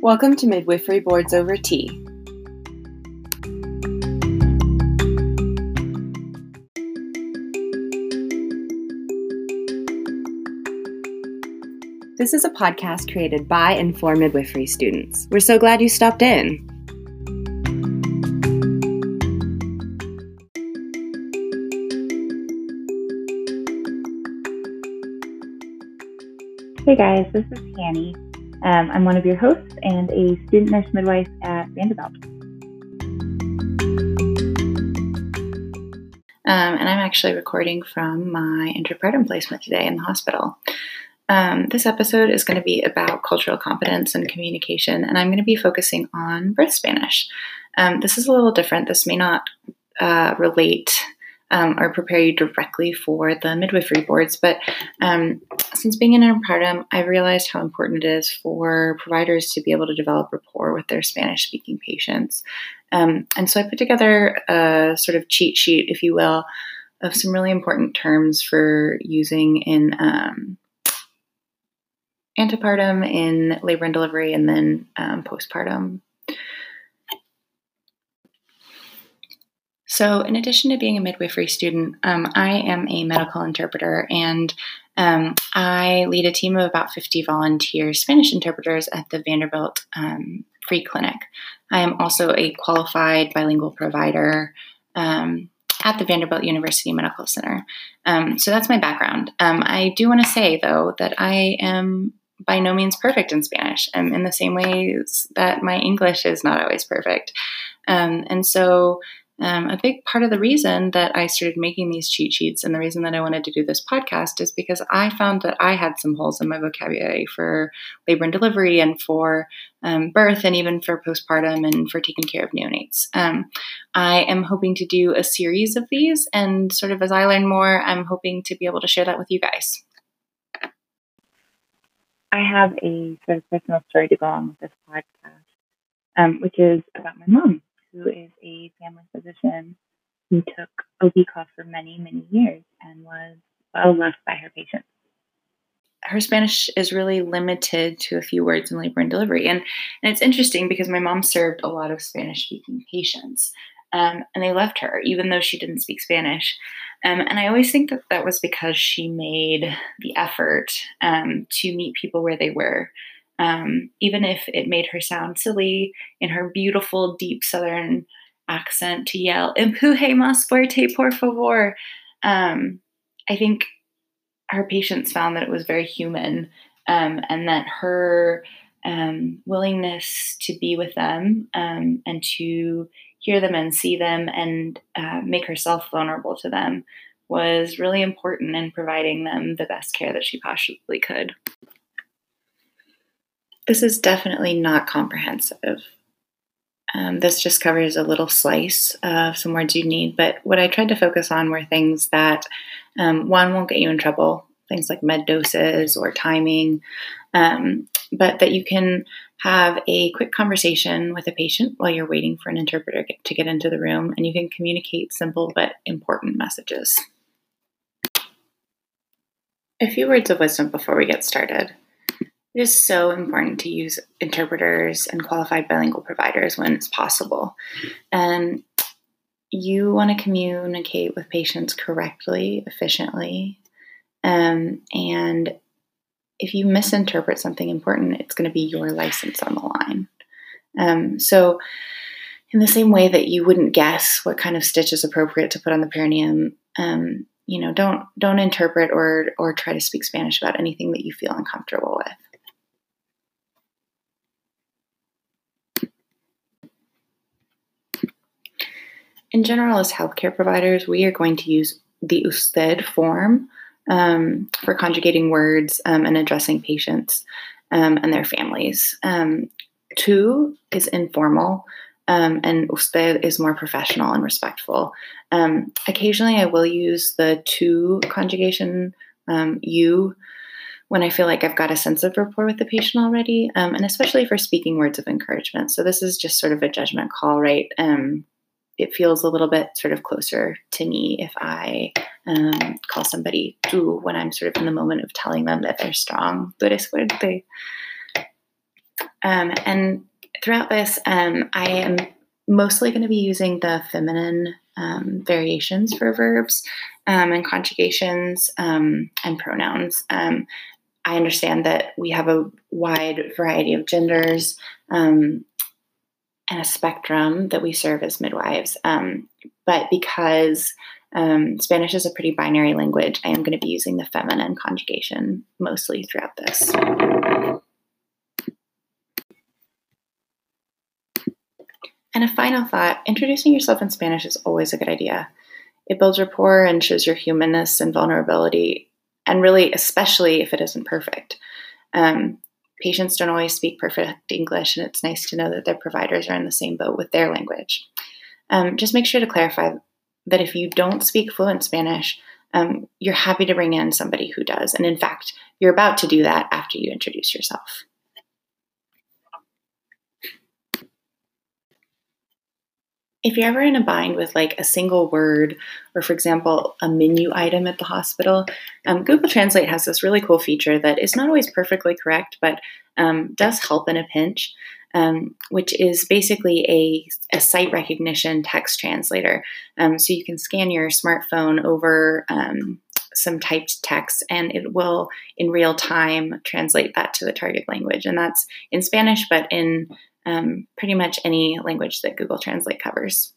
Welcome to Midwifery Boards Over Tea. This is a podcast created by and for midwifery students. We're so glad you stopped in. Hey guys, this is Hanny. I'm one of your hosts and a student nurse midwife at Vanderbilt. And I'm actually recording from my interpartum placement today in the hospital. This episode is going to be about cultural competence and communication, and I'm going to be focusing on birth Spanish. This is a little different. This may not relate or prepare you directly for the midwifery boards, but since being in interpartum, I've realized how important it is for providers to be able to develop rapport with their Spanish-speaking patients. And so I put together a sort of cheat sheet, if you will, of some really important terms for using in antepartum, in labor and delivery, and then postpartum. So in addition to being a midwifery student, I am a medical interpreter, and I lead a team of about 50 volunteer Spanish interpreters at the Vanderbilt Free Clinic. I am also a qualified bilingual provider at the Vanderbilt University Medical Center. So that's my background. I do want to say, though, that I am by no means perfect in Spanish, in the same ways that my English is not always perfect. And so a big part of the reason that I started making these cheat sheets and the reason that I wanted to do this podcast is because I found that I had some holes in my vocabulary for labor and delivery and for birth and even for postpartum and for taking care of neonates. I am hoping to do a series of these, and sort of as I learn more, I'm hoping to be able to share that with you guys. I have a sort of personal story to go on with this podcast, which is about my mom, who is a family physician who took OB calls for many, many years and was well loved by her patients. Her Spanish is really limited to a few words in labor and delivery. And it's interesting because my mom served a lot of Spanish-speaking patients, and they loved her, even though she didn't speak Spanish. And I always think that that was because she made the effort to meet people where they were. Even if it made her sound silly in her beautiful, deep Southern accent to yell, "Empuje más fuerte, por favor." I think her patients found that it was very human, and that her willingness to be with them and to hear them and see them and make herself vulnerable to them was really important in providing them the best care that she possibly could. This is definitely not comprehensive. This just covers a little slice of some words you need, but what I tried to focus on were things that, one, won't get you in trouble, things like med doses or timing, but that you can have a quick conversation with a patient while you're waiting for an interpreter to get into the room, and you can communicate simple but important messages. A few words of wisdom before we get started. It is so important to use interpreters and qualified bilingual providers when it's possible. And you want to communicate with patients correctly, efficiently. And if you misinterpret something important, it's going to be your license on the line. So in the same way that you wouldn't guess what kind of stitch is appropriate to put on the perineum, don't interpret or try to speak Spanish about anything that you feel uncomfortable with. In general, as healthcare providers, we are going to use the usted form for conjugating words and addressing patients and their families. Tu is informal, and usted is more professional and respectful. Occasionally, I will use the tu conjugation, you, when I feel like I've got a sense of rapport with the patient already, and especially for speaking words of encouragement. So this is just sort of a judgment call, right? It feels a little bit sort of closer to me if I call somebody tú when I'm sort of in the moment of telling them that they're strong. Tú eres fuerte. And throughout this, I am mostly going to be using the feminine variations for verbs and conjugations and pronouns. I understand that we have a wide variety of genders and a spectrum that we serve as midwives. But because Spanish is a pretty binary language, I am going to be using the feminine conjugation mostly throughout this. And a final thought, introducing yourself in Spanish is always a good idea. It builds rapport and shows your humanness and vulnerability, and really, especially if it isn't perfect. Patients don't always speak perfect English, and it's nice to know that their providers are in the same boat with their language. Just make sure to clarify that if you don't speak fluent Spanish, you're happy to bring in somebody who does. And in fact, you're about to do that after you introduce yourself. If you're ever in a bind with like a single word, or for example, a menu item at the hospital, Google Translate has this really cool feature that is not always perfectly correct, but does help in a pinch, which is basically a sight recognition text translator. So you can scan your smartphone over some typed text, and it will, in real time, translate that to the target language. And that's in Spanish, but in pretty much any language that Google Translate covers.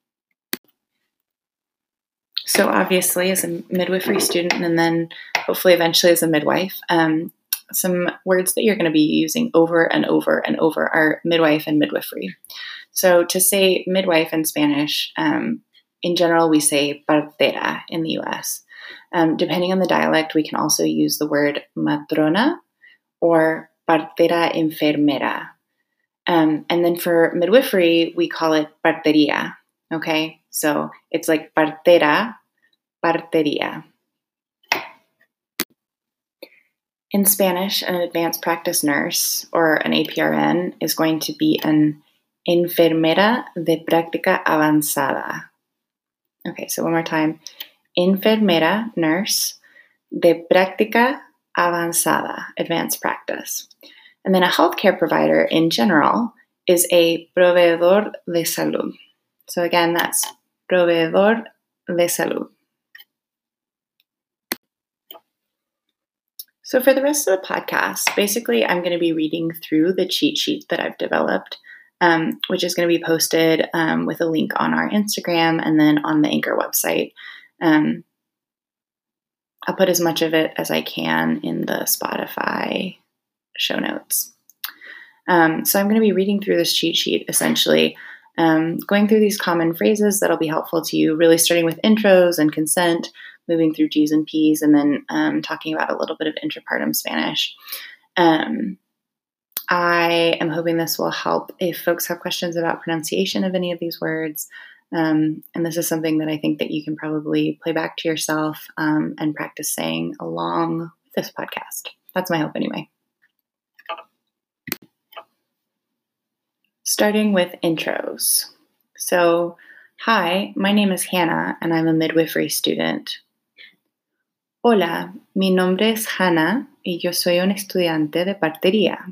So obviously, as a midwifery student, and then hopefully eventually as a midwife, some words that you're going to be using over and over and over are midwife and midwifery. So to say midwife in Spanish, in general, we say partera in the US. Depending on the dialect, we can also use the word matrona or partera enfermera. And then for midwifery, we call it parteria, okay? So it's like partera, parteria. In Spanish, an advanced practice nurse, or an APRN, is going to be an enfermera de práctica avanzada. Okay, so one more time. Enfermera, nurse, de práctica avanzada, advanced practice. And then a healthcare provider in general is a proveedor de salud. So again, that's proveedor de salud. So for the rest of the podcast, basically I'm going to be reading through the cheat sheet that I've developed, which is going to be posted with a link on our Instagram and then on the Anchor website. I'll put as much of it as I can in the Spotify show notes. So I'm going to be reading through this cheat sheet, essentially, going through these common phrases that'll be helpful to you, really starting with intros and consent, moving through G's and P's, and then talking about a little bit of intrapartum Spanish. I am hoping this will help if folks have questions about pronunciation of any of these words. And this is something that I think that you can probably play back to yourself and practice saying along with this podcast. That's my hope anyway. Starting with intros. So, hi, my name is Hannah, and I'm a midwifery student. Hola, mi nombre es Hannah, y yo soy un estudiante de partería.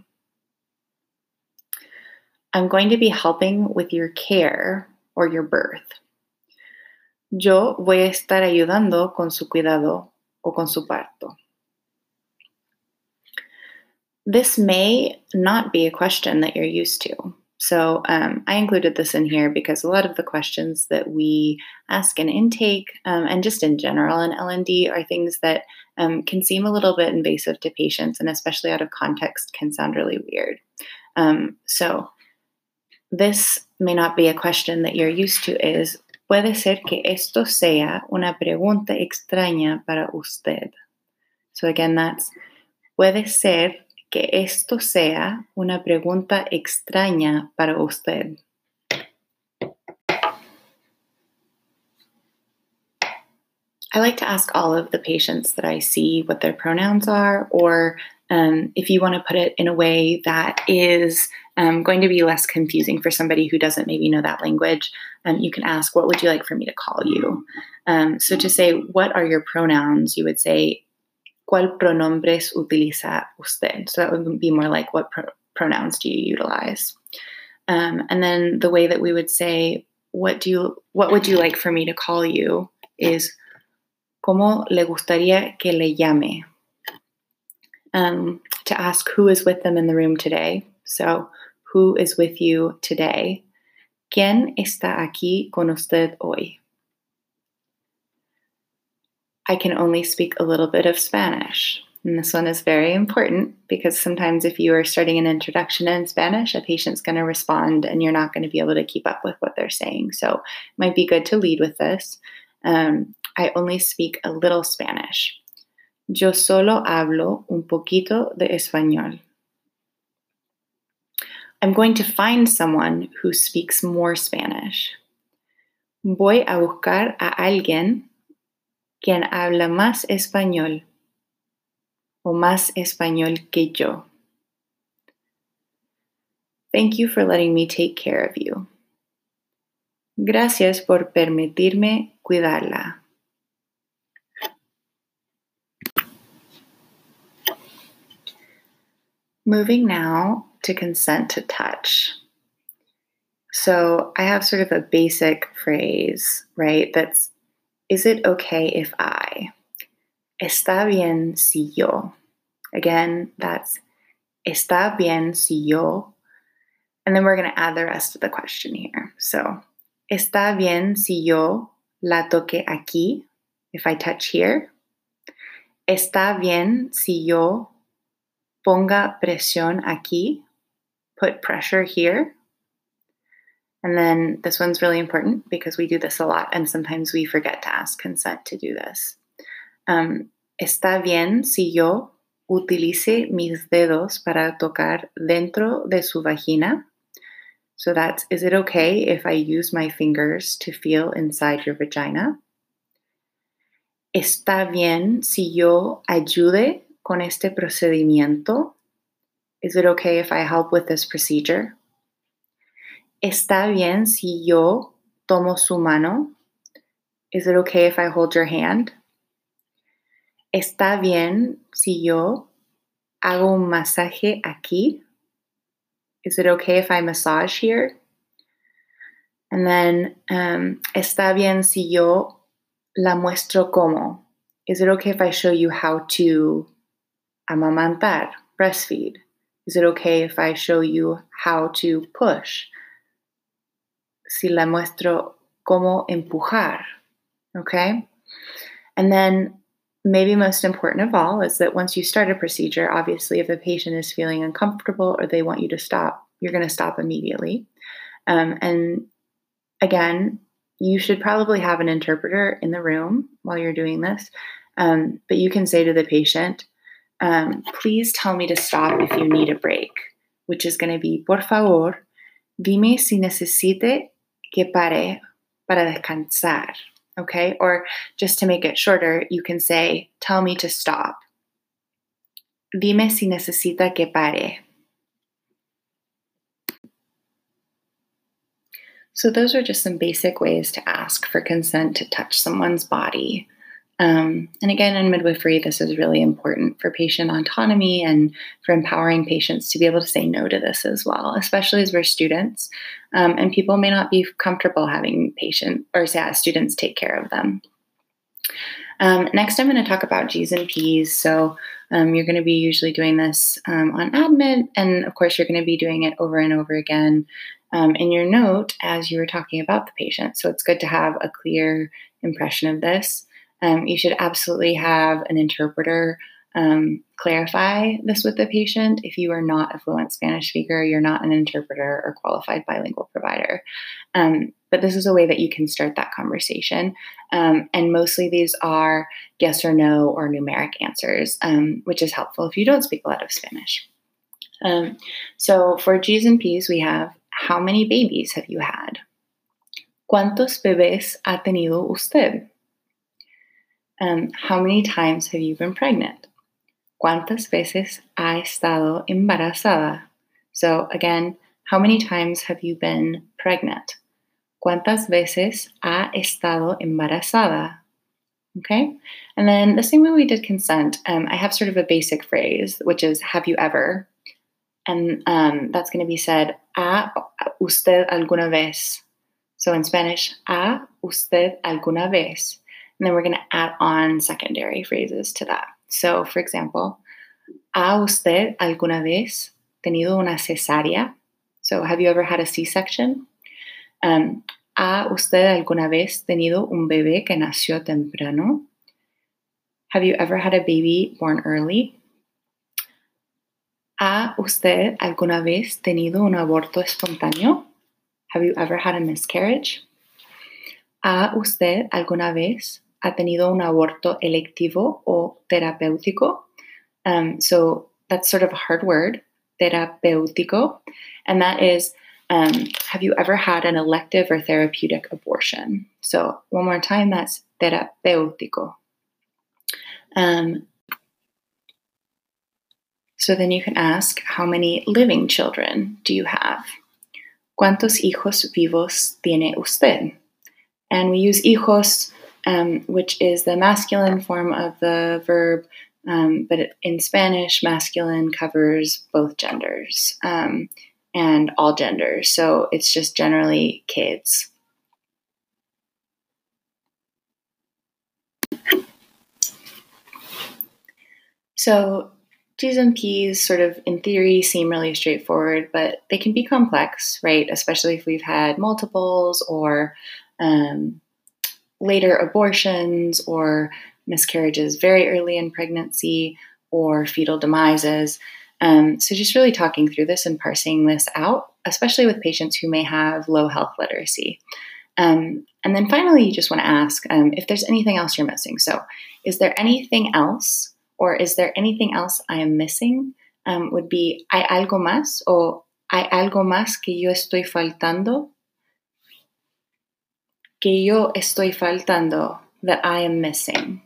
I'm going to be helping with your care or your birth. Yo voy a estar ayudando con su cuidado o con su parto. This may not be a question that you're used to. So I included this in here because a lot of the questions that we ask in intake and just in general in L&D are things that can seem a little bit invasive to patients, and especially out of context can sound really weird. So this may not be a question that you're used to is, puede ser que esto sea una pregunta extraña para usted. So again, that's, puede ser que esto sea una pregunta extraña para usted. I like to ask all of the patients that I see what their pronouns are, or if you want to put it in a way that is going to be less confusing for somebody who doesn't maybe know that language, you can ask, what would you like for me to call you? So to say, what are your pronouns, you would say, ¿Cuál pronombres utiliza usted? So that would be more like, what pronouns do you utilize? And then the way that we would say, what would you like for me to call you is, ¿cómo le gustaría que le llame? To ask who is with them in the room today. So, who is with you today? ¿Quién está aquí con usted hoy? I can only speak a little bit of Spanish. And this one is very important because sometimes if you are starting an introduction in Spanish, a patient's going to respond and you're not going to be able to keep up with what they're saying. So it might be good to lead with this. I only speak a little Spanish. Yo solo hablo un poquito de español. I'm going to find someone who speaks more Spanish. Voy a buscar a alguien quien habla más español o más español que yo. Thank you for letting me take care of you. Gracias por permitirme cuidarla. Moving now to consent to touch. So I have sort of a basic phrase, right? That's, is it okay if I? Está bien si yo. Again, that's está bien si yo. And then we're going to add the rest of the question here. So, está bien si yo la toque aquí, if I touch here. Está bien si yo ponga presión aquí, put pressure here. And then this one's really important because we do this a lot and sometimes we forget to ask consent to do this. Está bien si yo utilice mis dedos para tocar dentro de su vagina. So that's, is it okay if I use my fingers to feel inside your vagina? Está bien si yo ayude con este procedimiento? Is it okay if I help with this procedure? Está bien si yo tomo su mano? Is it okay if I hold your hand? Está bien si yo hago un masaje aquí? Is it okay if I massage here? And then, está bien si yo la muestro cómo? Is it okay if I show you how to amamantar, breastfeed? Is it okay if I show you how to push? Si la muestro cómo empujar, okay? And then maybe most important of all is that once you start a procedure, obviously if the patient is feeling uncomfortable or they want you to stop, you're going to stop immediately. And again, you should probably have an interpreter in the room while you're doing this, but you can say to the patient, please tell me to stop if you need a break, which is going to be, por favor, dime si necesite que pare para descansar, okay? Or just to make it shorter, you can say, tell me to stop. Dime si necesita que pare. So those are just some basic ways to ask for consent to touch someone's body. And again, in midwifery, this is really important for patient autonomy and for empowering patients to be able to say no to this as well, especially as we're students. And people may not be comfortable having students take care of them. Next, I'm going to talk about G's and P's. So you're going to be usually doing this on admit, and of course, you're going to be doing it over and over again in your note as you were talking about the patient. So it's good to have a clear impression of this. You should absolutely have an interpreter clarify this with the patient. If you are not a fluent Spanish speaker, you're not an interpreter or qualified bilingual provider. But this is a way that you can start that conversation. And mostly these are yes or no or numeric answers, which is helpful if you don't speak a lot of Spanish. So for G's and P's, we have, how many babies have you had? ¿Cuántos bebés ha tenido usted? How many times have you been pregnant? ¿Cuántas veces ha estado embarazada? So again, how many times have you been pregnant? ¿Cuántas veces ha estado embarazada? Okay? And then the same way we did consent, I have sort of a basic phrase, which is, have you ever? And that's going to be said, ¿ha usted alguna vez? So in Spanish, ¿ha usted alguna vez? And then we're going to add on secondary phrases to that. So, for example, ¿ha usted alguna vez tenido una cesárea? So, have you ever had a C-section? ¿Ha usted alguna vez tenido un bebé que nació temprano? Have you ever had a baby born early? ¿Ha usted alguna vez tenido un aborto espontáneo? Have you ever had a miscarriage? ¿Ha usted alguna vez ha tenido un aborto electivo o terapéutico? So that's sort of a hard word, terapéutico, and that is, have you ever had an elective or therapeutic abortion? So one more time, that's terapéutico. So then you can ask, how many living children do you have? ¿Cuántos hijos vivos tiene usted? And we use hijos, which is the masculine form of the verb, but in Spanish, masculine covers both genders and all genders. So it's just generally kids. So G's and P's sort of in theory seem really straightforward, but they can be complex, right? Especially if we've had multiples or later abortions or miscarriages very early in pregnancy or fetal demises. So just really talking through this and parsing this out, especially with patients who may have low health literacy. And then finally, you just want to ask if there's anything else you're missing. So is there anything else, or is there anything else I am missing? Would be, ¿hay algo más? O ¿hay algo más que yo estoy faltando? Que yo estoy faltando, that I am missing.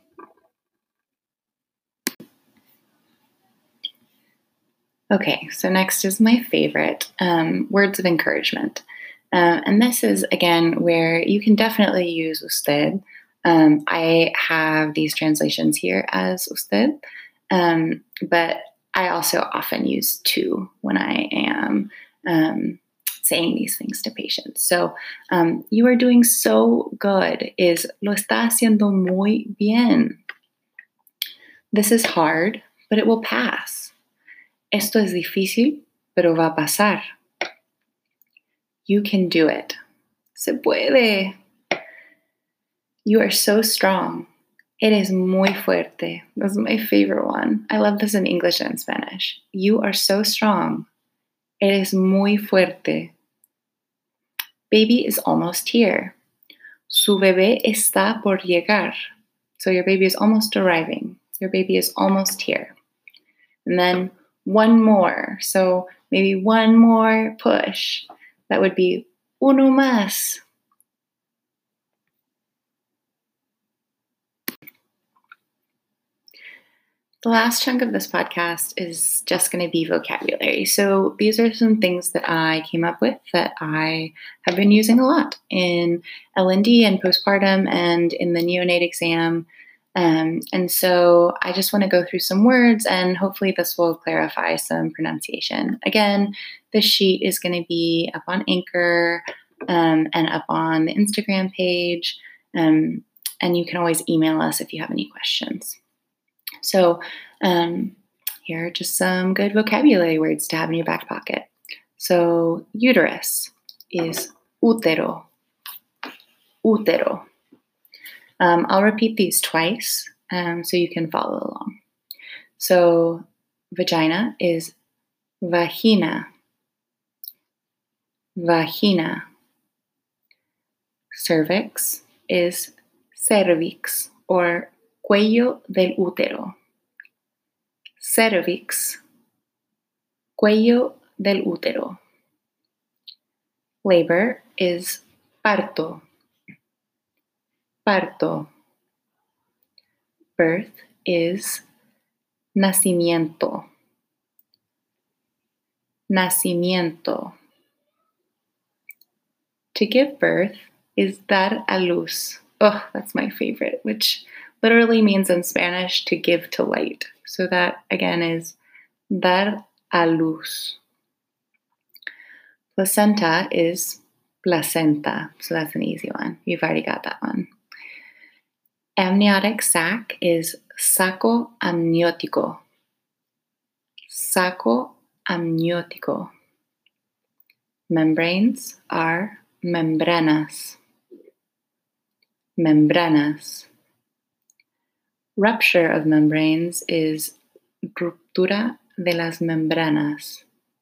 Okay, so next is my favorite, words of encouragement. And this is, again, where you can definitely use usted. I have these translations here as usted, but I also often use tú when I am saying these things to patients. So, you are doing so good is lo está haciendo muy bien. This is hard, but it will pass. Esto es difícil, pero va a pasar. You can do it. Se puede. You are so strong. It is muy fuerte. This is my favorite one. I love this in English and Spanish. You are so strong. It is muy fuerte. Baby is almost here. Su bebé está por llegar. So your baby is almost arriving. Your baby is almost here. And then one more. So maybe one more push. That would be uno más. The last chunk of this podcast is just going to be vocabulary. So these are some things that I came up with that I have been using a lot in LND and postpartum and in the neonate exam. And so I just want to go through some words, and hopefully this will clarify some pronunciation. Again, this sheet is going to be up on Anchor and up on the Instagram page. And you can always email us if you have any questions. So here are just some good vocabulary words to have in your back pocket. So uterus is útero. Útero. I'll repeat these twice so you can follow along. So vagina is vagina. Vagina. Cervix is cervix or cuello del útero. Cervix, cuello del útero. Labor is parto. Parto. Birth is nacimiento. Nacimiento. To give birth is dar a luz. Oh, that's my favorite, which literally means in Spanish to give to light. So that again is dar a luz. Placenta is placenta, so that's an easy one. You've already got that one. Amniotic sac is saco amniótico. Saco amniótico. Membranes are membranas. Membranas. Rupture of membranes is ruptura de las membranas.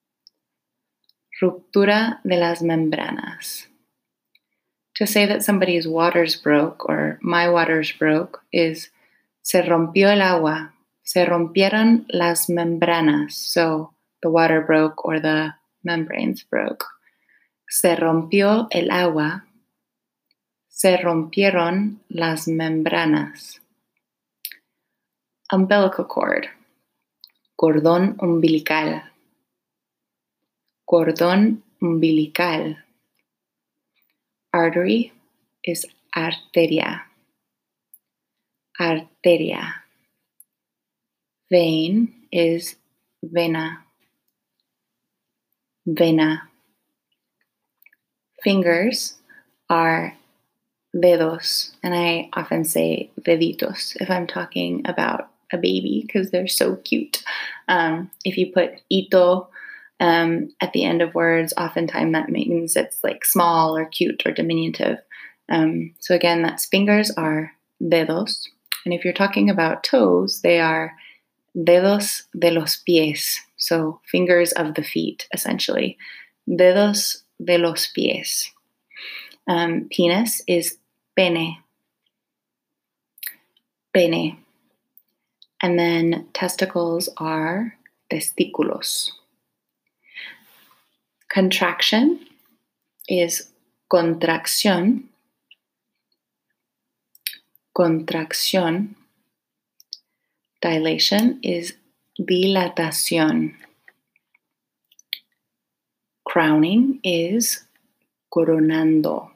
Ruptura de las membranas. To say that somebody's water's broke or my water's broke is se rompió el agua. Se rompieron las membranas. So the water broke or the membranes broke. Se rompió el agua. Se rompieron las membranas. Umbilical cord. Cordón umbilical. Cordón umbilical. Artery is arteria. Arteria. Vein is vena. Vena. Fingers are dedos, and I often say deditos if I'm talking about a baby because they're so cute. If you put ito at the end of words, oftentimes that means it's like small or cute or diminutive. So again, that's fingers are dedos. And if you're talking about toes, they are dedos de los pies. So fingers of the feet, essentially. Dedos de los pies. Penis is pene. Pene. And then testicles are testículos. Contraction is contracción. Contracción. Dilation is dilatación. Crowning is coronando.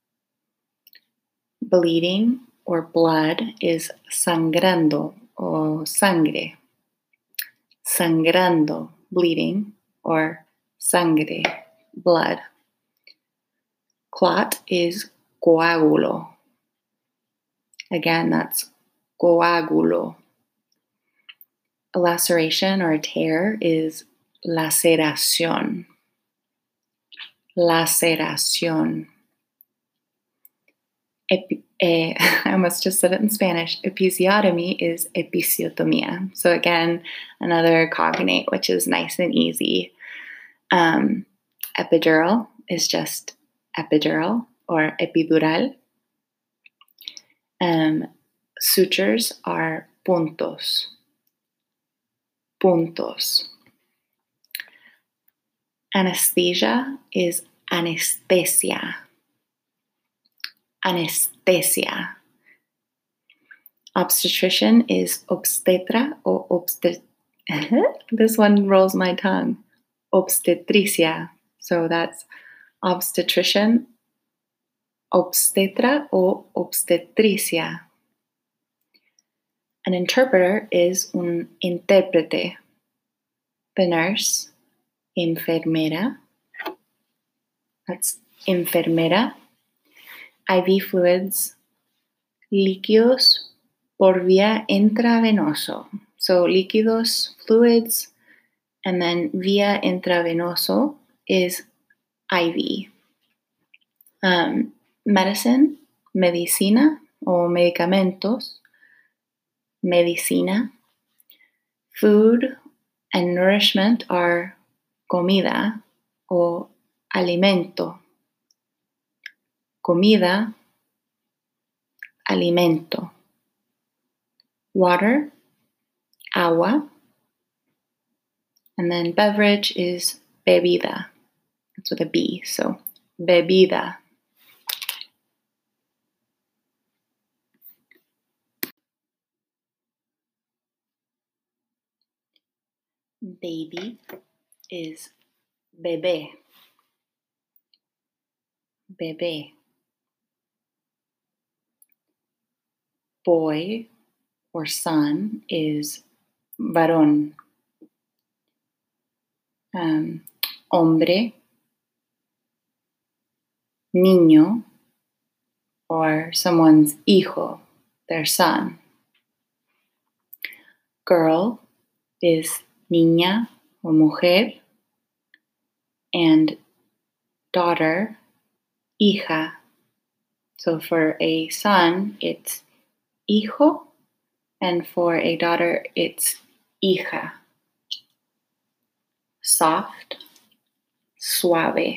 Bleeding or blood is sangrando or sangre. Sangrando, bleeding, or sangre, blood. Clot is coágulo. Again, that's coágulo. A laceration or a tear is laceración. Laceración. I almost just said it in Spanish. Episiotomy is episiotomía. So again, another cognate, which is nice and easy. Epidural is just epidural or epidural. Sutures are puntos. Puntos. Anesthesia is anestesia. Anesthesia. Obstetrician is obstetra or this one rolls my tongue. Obstetricia. So that's obstetrician, obstetra or obstetricia. An interpreter is un intérprete. The nurse, enfermera. That's enfermera. IV fluids, líquidos por vía intravenoso. So líquidos, fluids, and then vía intravenoso is IV. Medicine, medicina o medicamentos, medicina. Food and nourishment are comida o alimento. Comida, alimento. Water, agua. And then beverage is bebida. That's with a B, so bebida. Baby is bebé. Bebé. Boy or son is varón. Hombre, niño, or someone's hijo, their son. Girl is niña o mujer, and daughter, hija. So for a son, it's hijo, and for a daughter, it's hija. Soft, suave.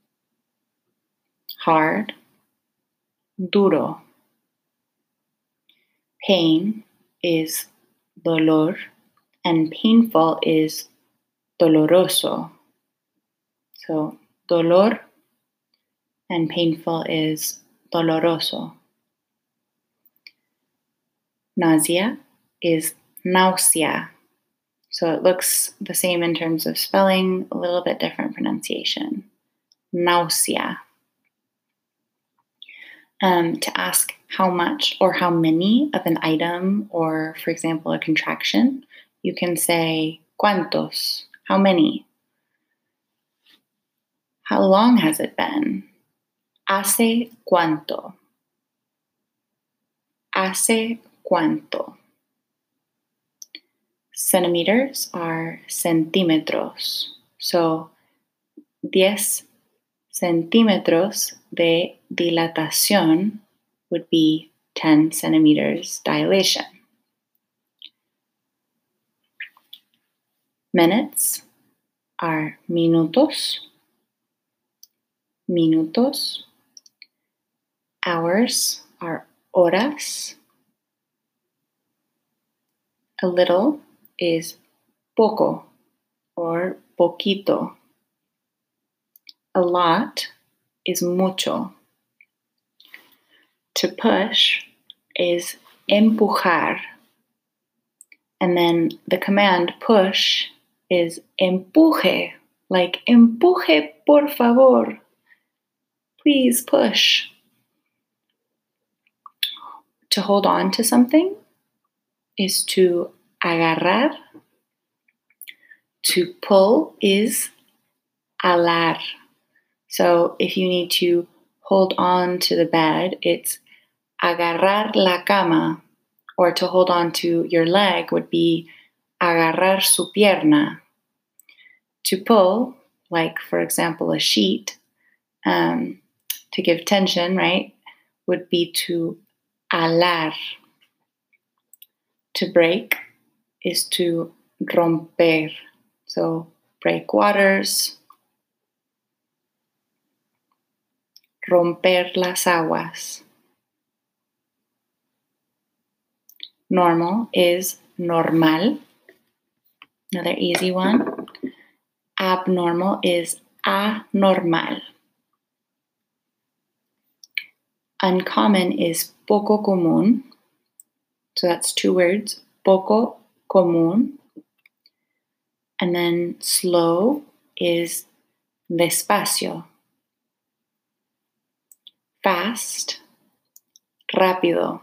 Hard, duro. Pain is dolor, and painful is doloroso. So dolor and painful is doloroso. Nausea is náusea. So it looks the same in terms of spelling, a little bit different pronunciation. Náusea. To ask how much or how many of an item, or for example, a contraction, you can say cuántos, how many. How long has it been? Hace cuánto. Hace cuánto. Centimeters are centímetros. So 10 centímetros de dilatación would be 10 centimeters dilation. Minutes are minutos. Minutos. Hours are horas. A little is poco or poquito. A lot is mucho. To push is empujar. And then the command push is empuje, like empuje por favor. Please push. To hold on to something is to agarrar. To pull is alar. So if you need to hold on to the bed, it's agarrar la cama. Or to hold on to your leg would be agarrar su pierna. To pull, like for example a sheet, to give tension, right, would be to alar. To break is to romper. So break waters, romper las aguas. Normal is normal. Another easy one. Abnormal is anormal. Uncommon is poco común. So that's two words, poco común. And then slow is despacio. Fast, rápido.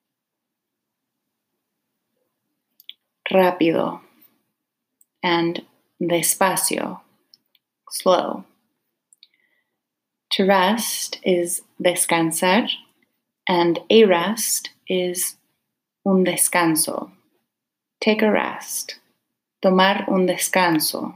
Rápido. And despacio, slow. To rest is descansar, and a rest is un descanso. Take a rest. Tomar un descanso.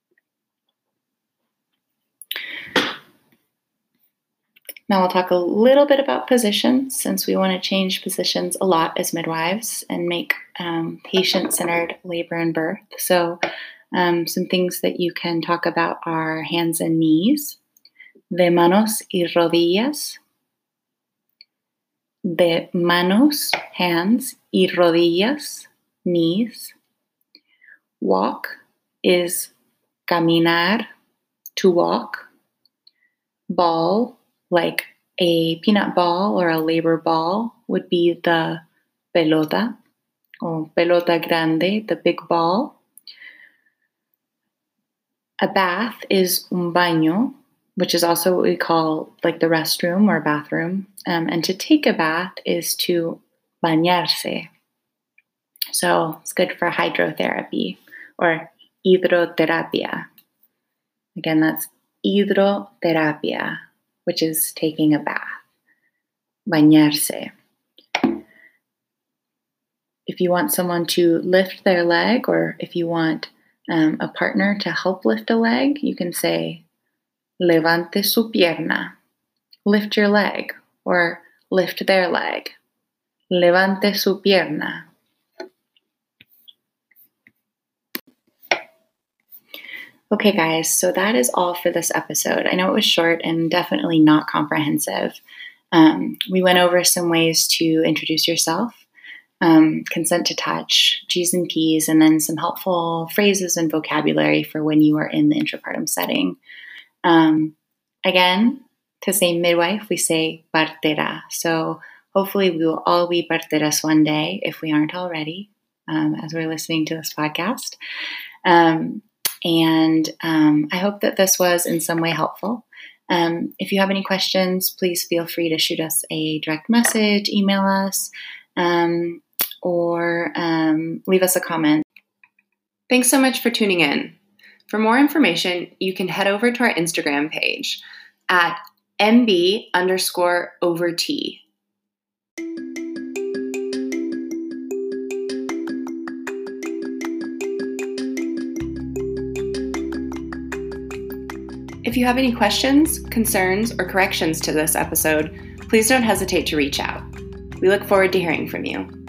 Now we'll talk a little bit about positions, since we want to change positions a lot as midwives and make patient-centered labor and birth. So some things that you can talk about are hands and knees, de manos y rodillas, de manos, hands, y rodillas, knees. Walk is caminar, to walk. Ball, like a peanut ball or a labor ball, would be the pelota, or pelota grande, the big ball. A bath is un baño, which is also what we call like the restroom or bathroom. And to take a bath is to bañarse. So it's good for hydrotherapy or hidroterapia. Again, that's hidroterapia. which is taking a bath. Bañarse. If you want someone to lift their leg, or if you want a partner to help lift a leg, you can say, levante su pierna. Lift your leg, or lift their leg. Levante su pierna. Okay, guys, so that is all for this episode. I know it was short and definitely not comprehensive. We went over some ways to introduce yourself, consent to touch, G's and P's, and then some helpful phrases and vocabulary for when you are in the intrapartum setting. Again, to say midwife, we say partera. So hopefully we will all be parteras one day, if we aren't already, as we're listening to this podcast. And I hope that this was in some way helpful. If you have any questions, please feel free to shoot us a direct message, email us, or leave us a comment. Thanks so much for tuning in. For more information, you can head over to our Instagram page at MB_over_T. If you have any questions, concerns, or corrections to this episode, please don't hesitate to reach out. We look forward to hearing from you.